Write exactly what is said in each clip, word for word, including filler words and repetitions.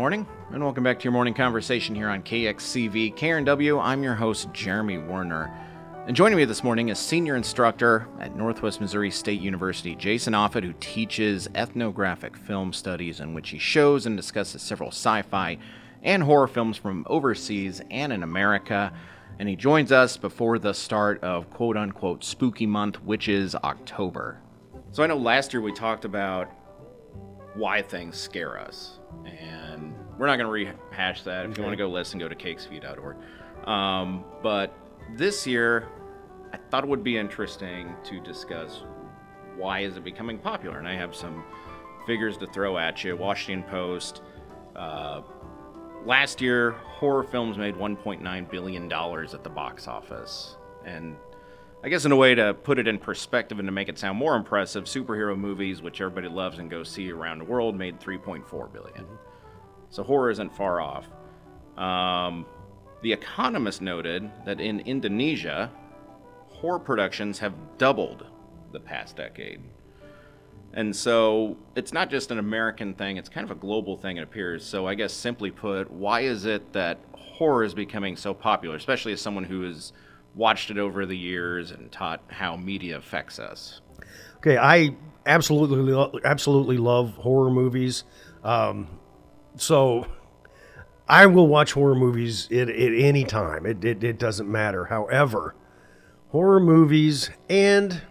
morning, and welcome back to your morning conversation here on K X C V K R N W. I'm your host, Jeremy Warner. And joining me this morning is senior instructor at Northwest Missouri State University, Jason Offutt, who teaches ethnographic film studies, in which he shows and discusses several sci-fi and horror films from overseas and in America. And he joins us before the start of quote-unquote spooky month, which is October. So I know last year we talked about why things scare us, and we're not going to rehash that. If you want to go listen, go to k x v dot org. Um, but this year, I thought it would be interesting to discuss why is it becoming popular, and I have some figures to throw at you. Washington Post, uh, last year, horror films made one point nine billion dollars at the box office, and I guess in a way to put it in perspective and to make it sound more impressive, superhero movies, which everybody loves and goes see around the world, made three point four billion dollars. So horror isn't far off. Um, the Economist noted that in Indonesia, horror productions have doubled the past decade. And so it's not just an American thing, it's kind of a global thing, it appears. So I guess simply put, why is it that horror is becoming so popular, especially as someone who has watched it over the years and taught how media affects us? Okay, I absolutely, lo- absolutely love horror movies. Um, so I will watch horror movies at, at any time. It, it it doesn't matter. However, horror movies and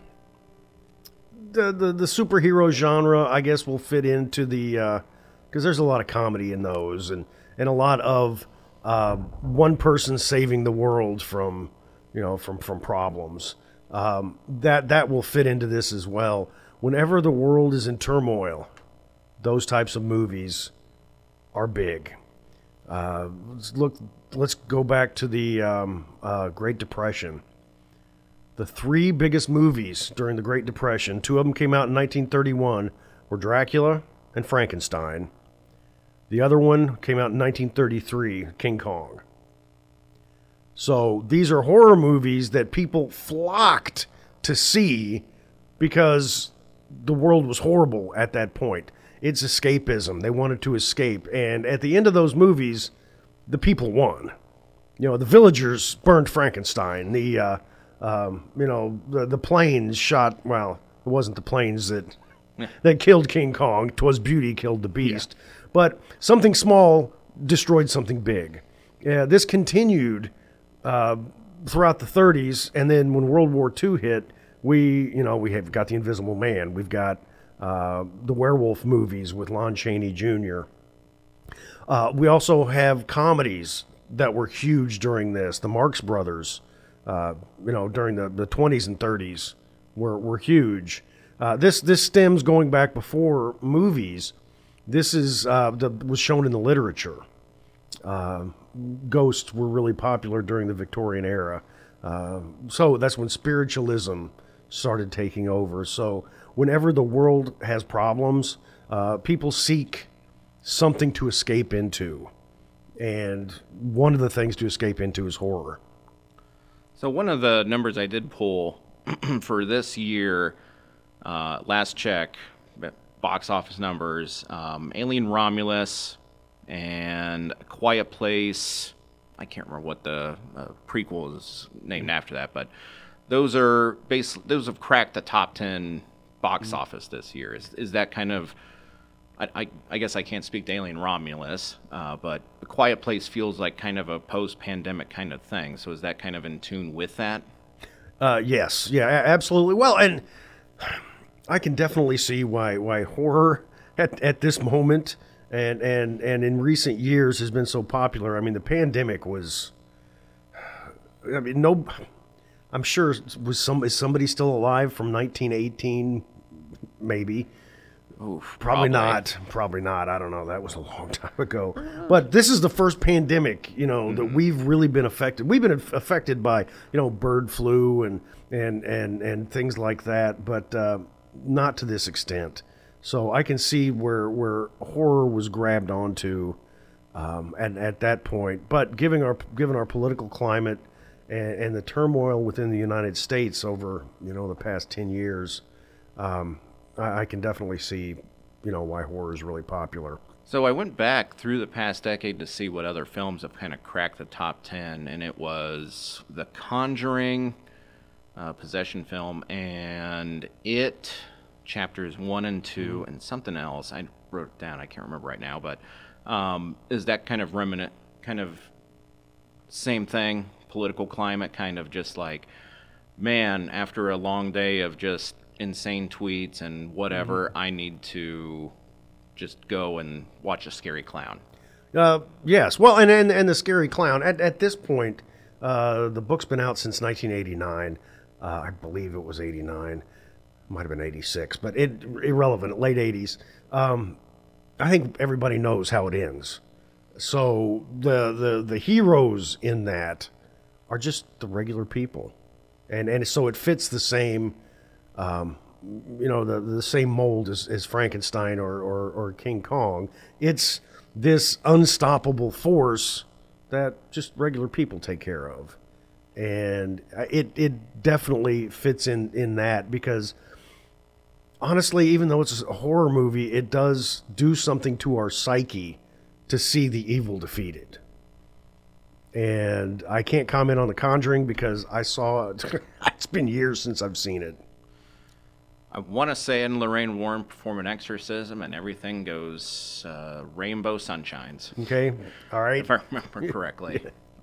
the the, the superhero genre, I guess, will fit into the because uh, there's a lot of comedy in those, and and a lot of uh, one person saving the world from. You know, from, from problems. Um, that that will fit into this as well. Whenever the world is in turmoil, those types of movies are big. Uh, let's look. Let's go back to the um, uh, Great Depression. The three biggest movies during the Great Depression, two of them came out in nineteen thirty-one, were Dracula and Frankenstein. The other one came out in nineteen thirty-three, King Kong. So these are horror movies that people flocked to see because the world was horrible at that point. It's escapism. They wanted to escape. And at the end of those movies, the people won. You know, the villagers burned Frankenstein. The, uh, um, you know, the, the planes shot, well, it wasn't the planes that, that killed King Kong. 'Twas beauty killed the beast. Yeah. But something small destroyed something big. Yeah, this continued Uh, throughout the thirties, and then when World War Two hit, we, you know, we have got The Invisible Man. We've got uh, the werewolf movies with Lon Chaney Junior Uh, we also have comedies that were huge during this. The Marx Brothers, uh, you know, during the, the twenties and thirties were were huge. Uh, this this stems going back before movies. This is uh, the, was shown in the literature. Uh, ghosts were really popular during the Victorian era. Uh, so that's when spiritualism started taking over. So whenever the world has problems, uh, people seek something to escape into. And one of the things to escape into is horror. So one of the numbers I did pull for this year, uh, last check, box office numbers, um, Alien Romulus, and A Quiet Place. I can't remember what the uh, prequel is named after that, but those are basically those have cracked the top ten box office this year. Is is that kind of? I I, I guess I can't speak to Alien Romulus, uh, but A Quiet Place feels like kind of a post-pandemic kind of thing. So is that kind of in tune with that? Uh, yes, yeah, absolutely. Well, and I can definitely see why why horror at at this moment. And, and and in recent years has been so popular. I mean, the pandemic was. I mean, no. I'm sure was some is somebody still alive from nineteen eighteen, maybe. Oof, probably, probably not. Probably not. I don't know. That was a long time ago. But this is the first pandemic, you know, mm-hmm. that we've really been affected. We've been affected by, you know, bird flu and and and and things like that, but uh, not to this extent. So I can see where where horror was grabbed onto um, at at that point. But given our given our political climate and, and the turmoil within the United States over you know the past ten years, um, I, I can definitely see you know, why horror is really popular. So I went back through the past decade to see what other films have kind of cracked the top ten, and it was The Conjuring, uh, possession film, and It, chapters one and two, mm. and something else. I wrote it down. I can't remember right now, but um, is that kind of remnant, kind of same thing, political climate, kind of just like, man, after a long day of just insane tweets and whatever, mm. I need to just go and watch a scary clown. Uh, yes. Well, and, and and the scary clown, at, at this point, uh, the book's been out since nineteen eighty-nine. Uh, I believe it was eighty-nine. Might have been eighty-six, but it irrelevant, late eighties. Um, I think everybody knows how it ends. So the, the, the heroes in that are just the regular people. And, and so it fits the same... Um, you know, the the same mold as, as Frankenstein or, or, or King Kong. It's this unstoppable force that just regular people take care of. And it it definitely fits in, in that because, honestly, even though it's a horror movie, it does do something to our psyche to see the evil defeated. And I can't comment on The Conjuring because I saw it. It's been years since I've seen it. I want to say in Lorraine Warren perform an exorcism and everything goes uh, rainbow sunshines. Okay, all right. If I remember correctly.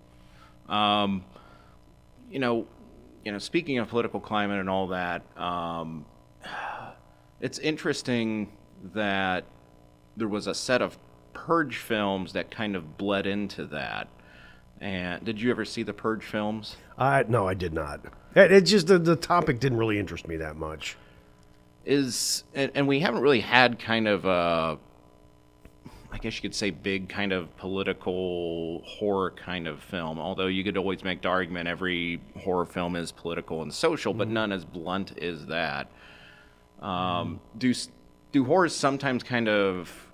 um, you know, you know. Speaking of political climate and all that, um, it's interesting that there was a set of Purge films that kind of bled into that. And did you ever see the Purge films? Uh, no, I did not. It, it just the, the topic didn't really interest me that much. Is and, and we haven't really had kind of a, I guess you could say, big kind of political horror kind of film. Although you could always make the argument every horror film is political and social, mm-hmm. but none as blunt as that. Um, mm-hmm. Do do horrors sometimes kind of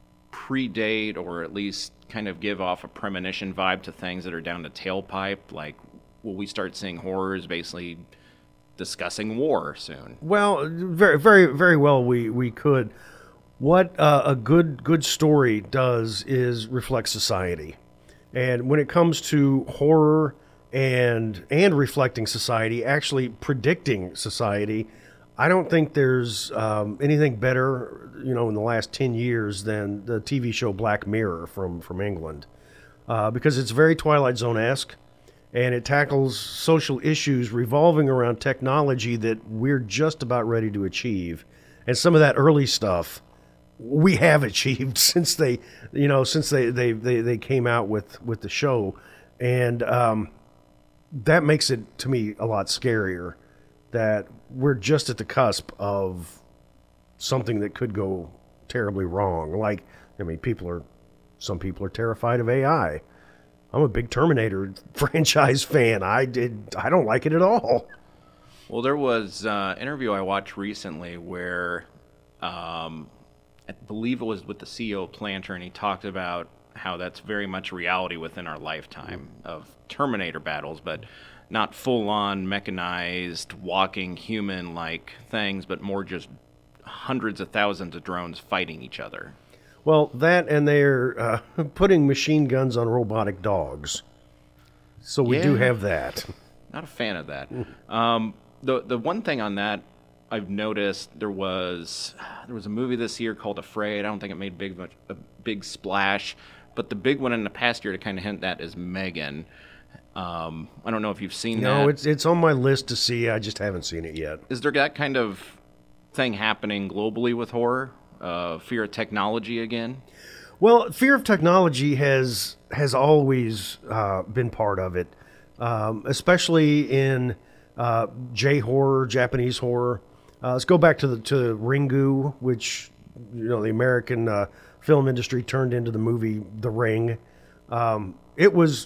predate or at least kind of give off a premonition vibe to things that are down the tailpipe? Like, will we start seeing horrors basically discussing war soon? Well, very, very, very well. We we could. What uh, a good good story does is reflect society, and when it comes to horror and and reflecting society, actually predicting society, I don't think there's um, anything better, you know, in the last ten years than the T V show Black Mirror from from England, uh, because it's very Twilight Zone-esque. And it tackles social issues revolving around technology that we're just about ready to achieve. And some of that early stuff we have achieved since they, you know, since they, they, they, they came out with, with the show. And um, that makes it, to me, a lot scarier that we're just at the cusp of something that could go terribly wrong. Like, I mean, people are, some people are terrified of A I. I'm a big Terminator franchise fan. I did. I don't like it at all. Well, there was an interview I watched recently where um, I believe it was with the C E O of Planter, and he talked about how that's very much reality within our lifetime of Terminator battles, but not full-on mechanized, walking human-like things, but more just hundreds of thousands of drones fighting each other. Well, that and they're uh, putting machine guns on robotic dogs. So we yeah, do have that. Not a fan of that. Um, the the one thing on that I've noticed, there was there was a movie this year called Afraid. I don't think it made big much a big splash, but the big one in the past year to kind of hint that is Megan. Um, I don't know if you've seen no, that. No, it's it's on my list to see. I just haven't seen it yet. Is there that kind of thing happening globally with horror? Uh, fear of technology again? Well, fear of technology has has always uh, been part of it, um, especially in uh, J-horror, Japanese horror. Uh, let's go back to the to Ringu, which, you know, the American uh, film industry turned into the movie The Ring. Um, it was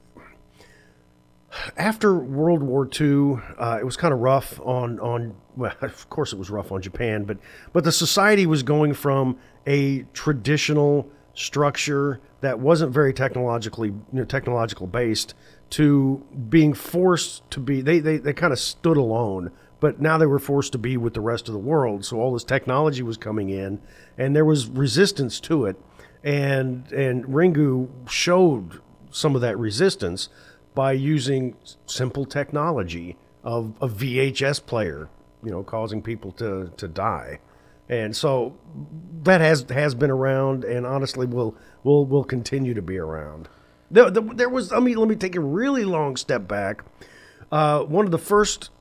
after World War Two. Uh, it was kind of rough on on. Well, of course, it was rough on Japan, but but the society was going from a traditional structure that wasn't very technologically, you know, technological based to being forced to be. They they they kind of stood alone but now they were forced to be with the rest of the world. So all this technology was coming in, and there was resistance to it. And and Ringu showed some of that resistance by using simple technology of a V H S player, you know, causing people to, to die. And so that has has been around, and honestly will will will continue to be around. There, there was, I mean, let me take a really long step back. Uh, one of the first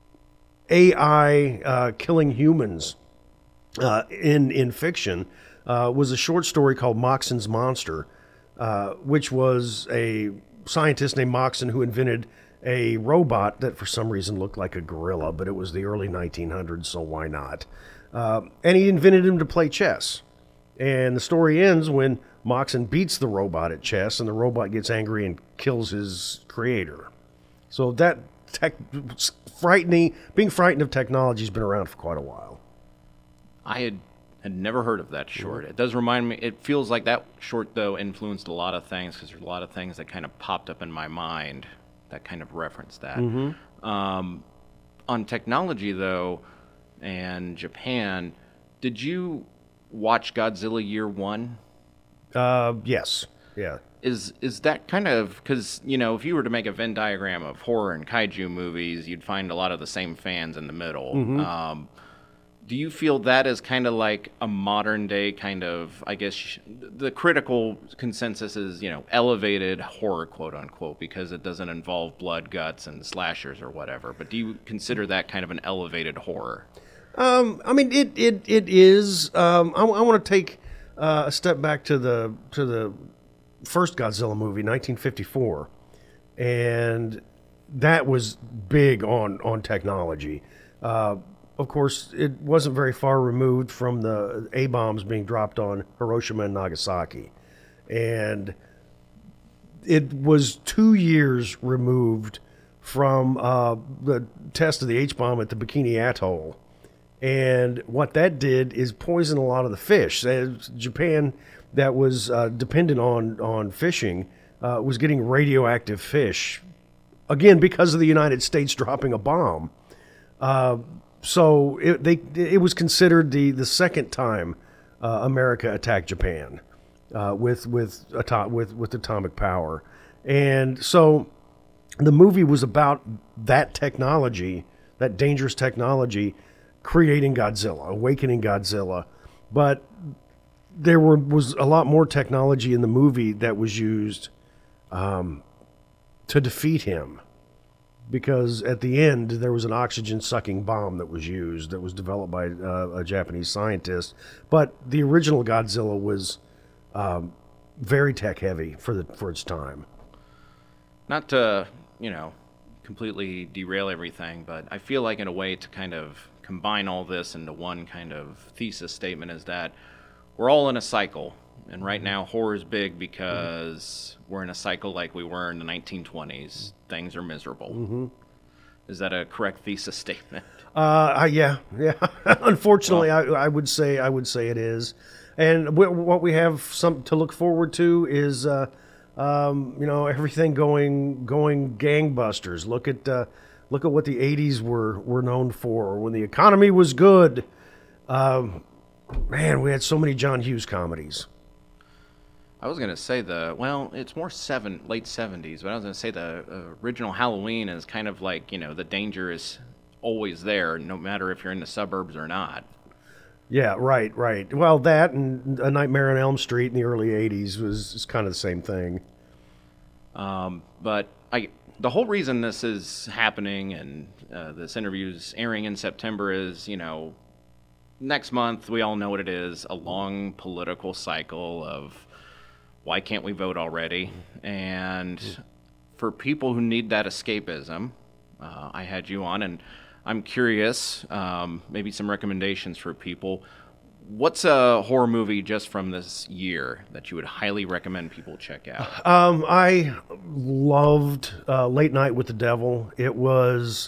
A I uh, killing humans uh, in in fiction uh, was a short story called Moxon's Monster, uh, which was a scientist named Moxon who invented a robot that for some reason looked like a gorilla, but it was the early nineteen hundreds, so why not? Uh, and he invented him to play chess. And the story ends when Moxon beats the robot at chess, and the robot gets angry and kills his creator. So that tech, frightening, being frightened of technology has been around for quite a while. I had had never heard of that short. It does remind me, it feels like that short, though, influenced a lot of things, because there's a lot of things that kind of popped up in my mind that kind of reference that. Mm-hmm. Um, on technology, though, and Japan, did you watch Godzilla Year One? Uh, yes. Yeah. Is is that kind of, because, you know, if you were to make a Venn diagram of horror and kaiju movies, you'd find a lot of the same fans in the middle. Mm-hmm. Um, do you feel that is kind of like a modern day kind of, I guess, the critical consensus is, you know, elevated horror, quote unquote, because it doesn't involve blood, guts, and slashers or whatever. But do you consider that kind of an elevated horror? Um, I mean, it it it is. Um, I, I want to take uh, a step back to the to the first Godzilla movie, nineteen fifty-four, and that was big on on technology. Uh, Of course, it wasn't very far removed from the A-bombs being dropped on Hiroshima and Nagasaki. And it was two years removed from uh, the test of the H-bomb at the Bikini Atoll. And what that did is poison a lot of the fish. Uh, Japan, that was uh, dependent on, on fishing, uh, was getting radioactive fish, again, because of the United States dropping a bomb. Uh, So it, they, it was considered the, the second time uh, America attacked Japan uh, with with, ato- with with atomic power, and so the movie was about that technology, that dangerous technology, creating Godzilla, awakening Godzilla. But there were was a lot more technology in the movie that was used um, to defeat him. Because at the end, there was an oxygen-sucking bomb that was used that was developed by uh, a Japanese scientist. But the original Godzilla was um, very tech-heavy for the for its time. Not to, you know, completely derail everything, but I feel like in a way to kind of combine all this into one kind of thesis statement is that we're all in a cycle. And right now, horror is big because mm-hmm. we're in a cycle like we were in the nineteen twenties. Things are miserable. Mm-hmm. Is that a correct thesis statement? Uh, yeah, yeah. Unfortunately, well, I, I would say I would say it is. And w- what we have some to look forward to is, uh, um, you know, everything going going gangbusters. Look at uh, look at what the eighties were were known for when the economy was good. Um, man, we had so many John Hughes comedies. I was going to say the, well, it's more seven, late seventies, but I was going to say the uh, original Halloween is kind of like, you know, the danger is always there, no matter if you're in the suburbs or not. Yeah, right, right. Well, that and A Nightmare on Elm Street in the early eighties was, was kind of the same thing. Um, but I, the whole reason this is happening and uh, this interview is airing in September is, you know, next month, we all know what it is, a long political cycle of why can't we vote already? And for people who need that escapism, uh, I had you on, and I'm curious, um, maybe some recommendations for people. What's a horror movie just from this year that you would highly recommend people check out? Um, I loved uh, Late Night with the Devil. It was,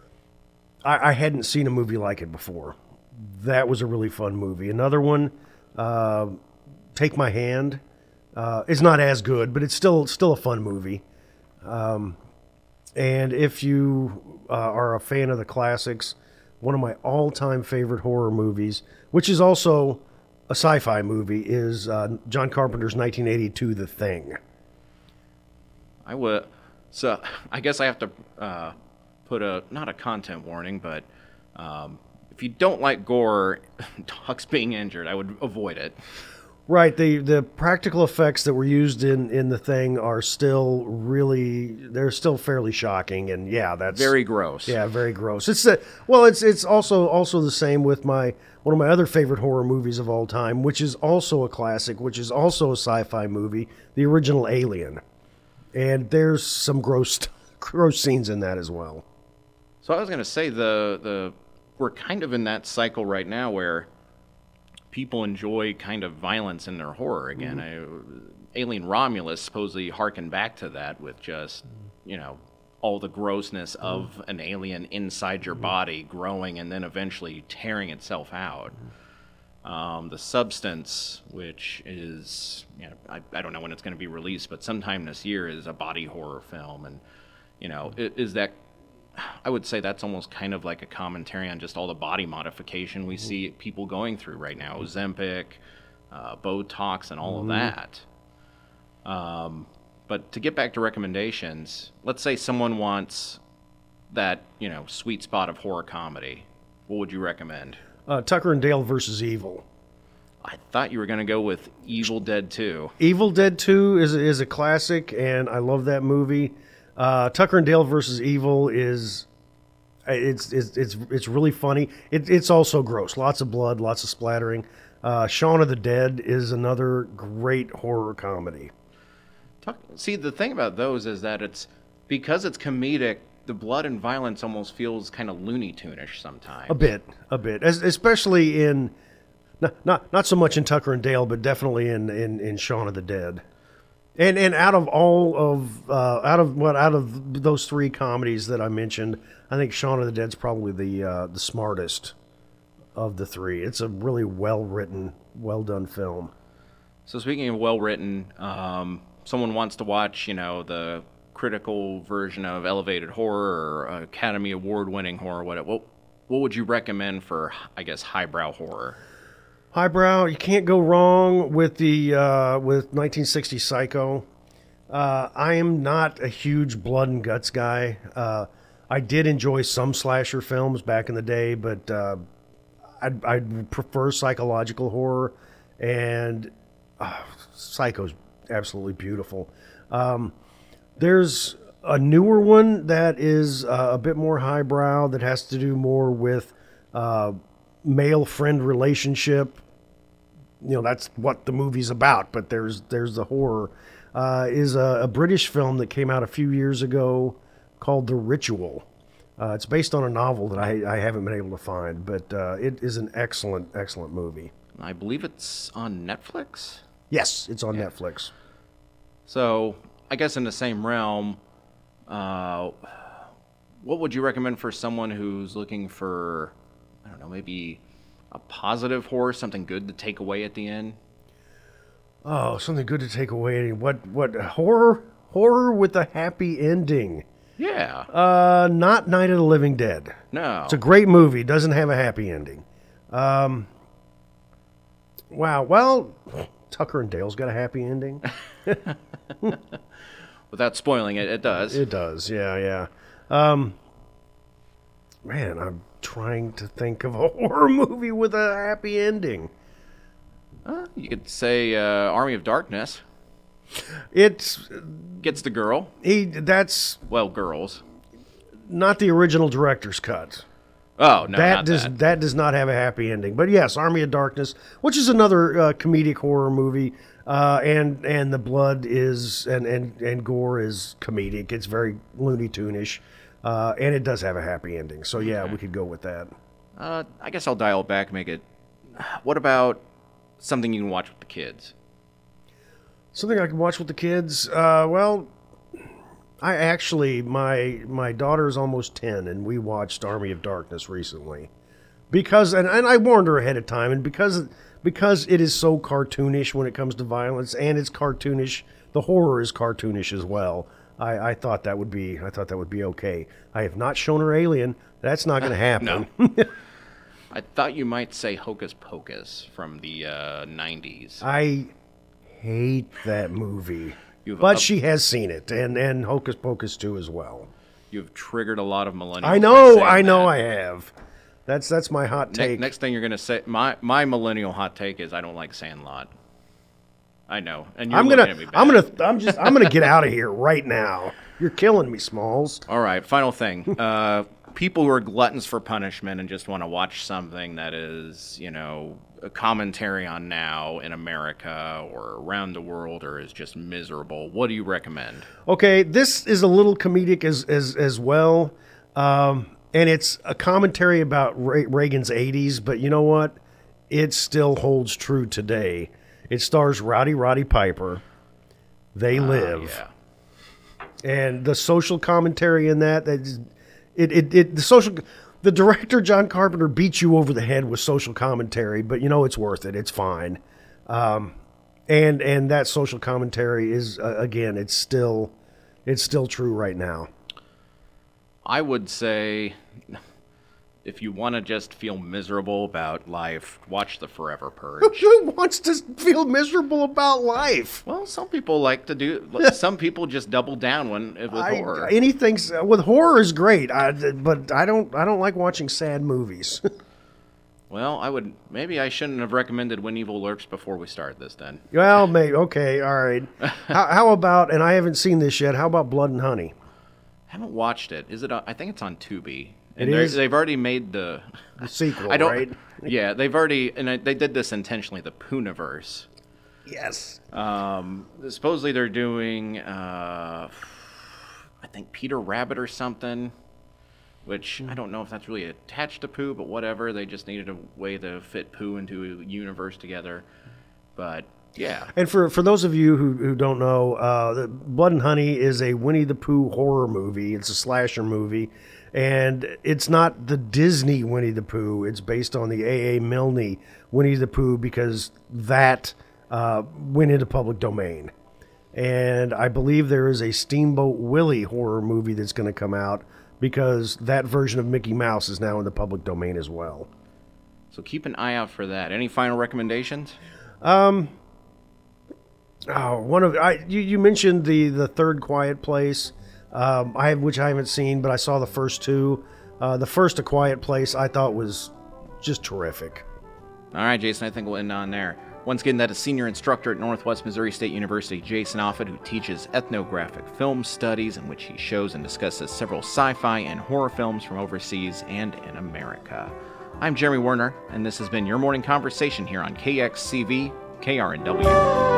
I, I hadn't seen a movie like it before. That was a really fun movie. Another one, uh, Take My Hand. Uh, it's not as good, but it's still still a fun movie. Um, and if you uh, are a fan of the classics, one of my all-time favorite horror movies, which is also a sci-fi movie, is uh, John Carpenter's nineteen eighty-two The Thing. I would. So I guess I have to uh, put a not a content warning, but um, if you don't like gore, dogs being injured, I would avoid it. Right. The the practical effects that were used in, in The Thing are still really, they're still fairly shocking, and yeah, that's Very gross. Yeah, very gross. It's uh, well, it's it's also also the same with my one of my other favorite horror movies of all time, which is also a classic, which is also a sci-fi movie, the original Alien, and there's some gross gross scenes in that as well. So I was going to say the the we're kind of in that cycle right now where people enjoy kind of violence in their horror again. Mm-hmm. I, Alien Romulus supposedly harkened back to that with just, you know, all the grossness mm-hmm. of an alien inside your mm-hmm. body growing and then eventually tearing itself out. Mm-hmm. Um, the Substance, which is, you know, I, I don't know when it's going to be released, but sometime this year, is a body horror film. And, you know, it, is that, I would say that's almost kind of like a commentary on just all the body modification we mm-hmm. see people going through right now. Ozempic, uh, Botox, and all mm-hmm. of that. Um, but to get back to recommendations, let's say someone wants that, you know, sweet spot of horror comedy. What would you recommend? Uh, Tucker and Dale versus Evil. I thought you were going to go with Evil Dead two. Evil Dead two is, is a classic, and I love that movie. Uh, Tucker and Dale versus Evil is it's it's it's it's really funny. It, it's also gross. Lots of blood, lots of splattering. Uh, Shaun of the Dead is another great horror comedy. Talk, see, the thing about those is that it's because it's comedic. The blood and violence almost feels kind of Looney Tune-ish sometimes. A bit, a bit, As, especially in not, not not so much in Tucker and Dale, but definitely in in, in Shaun of the Dead. And and out of all of uh, out of what out of those three comedies that I mentioned, I think Shaun of the Dead's probably the uh, the smartest of the three. It's a really well written, well done film. So speaking of well written, um, someone wants to watch, you know, the critical version of elevated horror or Academy Award winning horror. What what what would you recommend for, I guess, highbrow horror? Highbrow, you can't go wrong with the uh, with nineteen sixty Psycho. Uh, I am not a huge blood and guts guy. Uh, I did enjoy some slasher films back in the day, but uh, I'd, I'd prefer psychological horror, and uh, Psycho's absolutely beautiful. Um, there's a newer one that is uh, a bit more highbrow that has to do more with uh, male-friend relationship. You know, that's what the movie's about, but there's there's the horror. Uh, is a, a British film that came out a few years ago called The Ritual. Uh, it's based on a novel that I, I haven't been able to find, but uh, it is an excellent, excellent movie. I believe it's on Netflix? Yes, it's on yeah. Netflix. So, I guess in the same realm, uh, what would you recommend for someone who's looking for, I don't know, maybe a positive horror, something good to take away at the end? Oh, something good to take away. What? What? Horror? Horror with a happy ending. Yeah. Uh, not Night of the Living Dead. No. It's a great movie. Doesn't have a happy ending. Um. Wow. Well, Tucker and Dale's got a happy ending. Without spoiling it, it does. It does. Yeah. Yeah. Um. Man, I'm trying to think of a horror movie with a happy ending. Uh, you could say uh, Army of Darkness. It's gets the girl. He that's well, girls. Not the original director's cut. Oh no, that not does that. that does not have a happy ending. But yes, Army of Darkness, which is another uh, comedic horror movie, uh, and and the blood is and and and gore is comedic. It's very Looney Tune-ish. Uh, and it does have a happy ending. So, yeah, okay. We could go with that. Uh, I guess I'll dial it back, make it... What about something you can watch with the kids? Something I can watch with the kids? Uh, well, I actually... My my daughter's almost ten, and we watched Army of Darkness recently. Because... And, and I warned her ahead of time, and because because it is so cartoonish when it comes to violence, and it's cartoonish... The horror is cartoonish as well. I, I thought that would be I thought that would be okay. I have not shown her Alien. That's not going to happen. No. I thought you might say Hocus Pocus from the uh, nineties. I hate that movie. You've But up- she has seen it, and, and Hocus Pocus two as well. You've triggered a lot of millennials. I know, by saying I know that. I have. That's that's my hot Ne- take. next thing you're going to say, my, my millennial hot take is I don't like Sandlot. I know. And you're I'm looking gonna, at me bad. I'm gonna, I'm just, I'm gonna get out of here right now. You're killing me, Smalls. All right, final thing. Uh, people who are gluttons for punishment and just want to watch something that is, you know, a commentary on now in America or around the world or is just miserable, what do you recommend? Okay, this is a little comedic as as as well, um, and it's a commentary about Re- Reagan's eighties. But you know what? It still holds true today. It stars Rowdy Roddy Piper. They live. Yeah. And the social commentary in that, that is- it, it, it the social the director John Carpenter beats you over the head with social commentary, but you know it's worth it. It's fine. Um, and and that social commentary is uh, again, it's still it's still true right now. I would say if you want to just feel miserable about life, watch The Forever Purge. Who wants to feel miserable about life? Well, some people like to do. Some people just double down when with I, horror. anything with horror is great, I, but I don't I don't like watching sad movies. Well, I would maybe I shouldn't have recommended When Evil Lurks before we start this. Then Well, maybe. Okay, all right. how, how about, and I haven't seen this yet, how about Blood and Honey? haven't watched it. Is it? On, I think it's on Tubi. And It they're- is? They've already made the. The sequel, I don't. right? Yeah, they've already, and I, they did this intentionally. The Pooniverse. Yes. Um, supposedly they're doing, uh, I think Peter Rabbit or something, which I don't know if that's really attached to Pooh, but whatever. They just needed a way to fit Pooh into a universe together. But yeah, And for, for those of you who, who don't know, uh, the Blood and Honey is a Winnie the Pooh horror movie. It's a slasher movie. And it's not the Disney Winnie the Pooh. It's based on the A A. Milne Winnie the Pooh because that uh, went into public domain. And I believe there is a Steamboat Willie horror movie that's going to come out because that version of Mickey Mouse is now in the public domain as well. so keep an eye out for that. Any final recommendations? Oh, one of I you, you mentioned the the third Quiet Place, um, I have which I haven't seen, but I saw the first two. Uh, the first A Quiet Place I thought was just terrific. All right, Jason, I think we'll end on there. Once again, that is senior instructor at Northwest Missouri State University, Jason Offit, who teaches ethnographic film studies, in which he shows and discusses several sci-fi and horror films from overseas and in America. I'm Jeremy Werner, and this has been your morning conversation here on K X C V, K R N W.